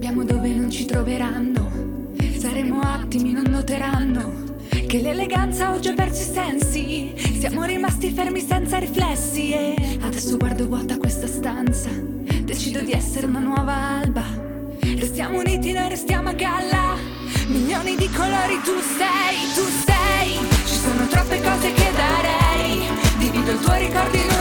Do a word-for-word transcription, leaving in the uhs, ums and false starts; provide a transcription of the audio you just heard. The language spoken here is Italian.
Abbiamo dove non ci troveranno, saremo attimi, non noteranno che l'eleganza oggi ha perso i sensi. Siamo rimasti fermi senza riflessi e adesso guardo vuota questa stanza. Decido di essere una nuova alba. Restiamo uniti, noi restiamo a galla. Milioni di colori, tu sei, tu sei. Ci sono troppe cose che darei. Divido il tuo ricordo in